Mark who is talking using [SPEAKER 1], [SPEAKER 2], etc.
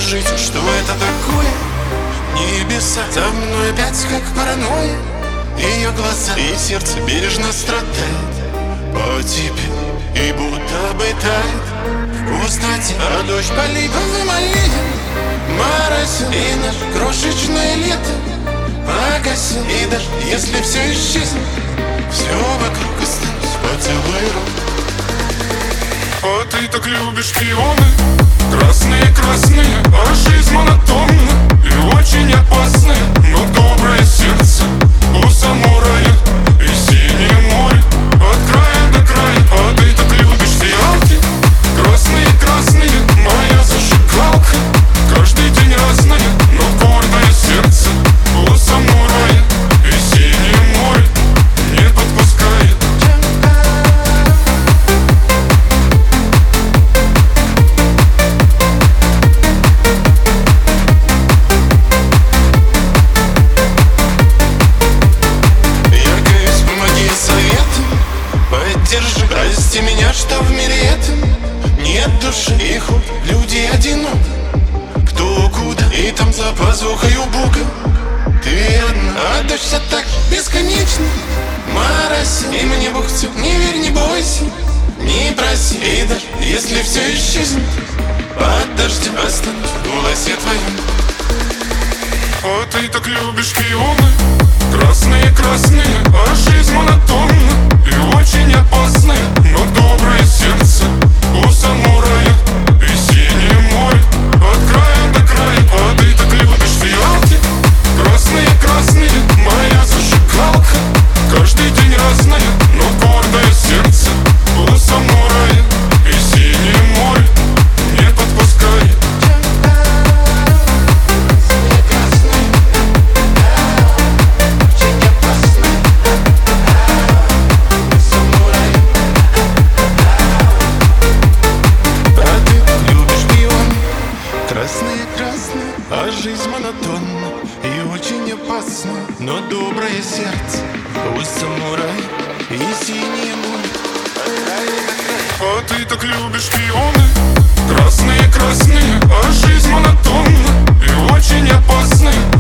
[SPEAKER 1] жить. Что это такое? Небеса за мной опять как паранойя. Ее глаза и сердце бережно страдает по тебе и будто бы тает в пустоте. А дождь полива вымолил, моросил, и наш крошечное лето погасил. И даже если все исчезнет, все вокруг осталось поцелуй рук.
[SPEAKER 2] А ты так любишь шпионы, красные-красные, а жизнь монотонна и очень опасная. Но доброе сердце у самурая и синее море от края до края. А ты так любишь фиалки, красные-красные, моя зажигалка. Каждый день разная, но гордое сердце у самурая и синее море не подпускает.
[SPEAKER 1] Поддержи, прости меня, что в мире этом нет души и худ, люди одинок. Кто куда, и там за пазухой у Бога ты одна, а дождь все так бесконечно моросит. И мне Бог все, не верь, не бойся, не проси. И даже если все исчезнет, под дождем останусь в голосе твоем.
[SPEAKER 2] А ты так любишь шпионы, красные-красные, а жизнь монотонна и очень опасная. Но доброе сердце у самурая и синее море от края до края. А ты так любишь фиалки, красные-красные, моя зажигалка. Каждый день разная, но гордое сердце у самурая и синее море не подпускает.
[SPEAKER 1] Красные-красные, а жизнь монотонна и очень опасна. Но доброе сердце у самурая и синее море.
[SPEAKER 2] А ты так любишь шпионы, красные-красные, а жизнь монотонна и очень опасная.